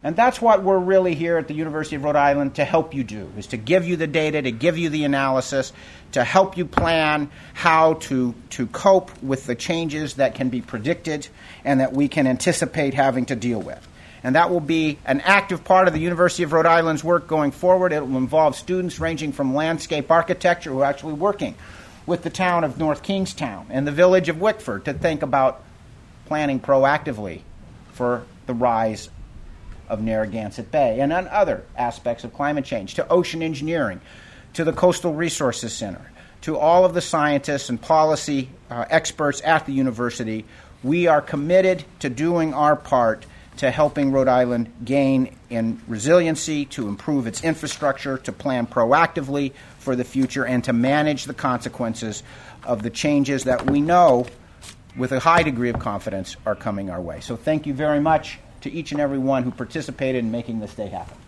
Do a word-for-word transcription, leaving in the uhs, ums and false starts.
And that's what we're really here at the University of Rhode Island to help you do, is to give you the data, to give you the analysis, to help you plan how to, to cope with the changes that can be predicted and that we can anticipate having to deal with. And that will be an active part of the University of Rhode Island's work going forward. It will involve students ranging from landscape architecture who are actually working with the town of North Kingstown and the village of Wickford to think about planning proactively for the rise of Narragansett Bay, and on other aspects of climate change, to ocean engineering, to the Coastal Resources Center, to all of the scientists and policy uh, experts at the university. We are committed to doing our part to helping Rhode Island gain in resiliency, to improve its infrastructure, to plan proactively for the future, and to manage the consequences of the changes that we know with a high degree of confidence are coming our way. So thank you very much to each and every one who participated in making this day happen.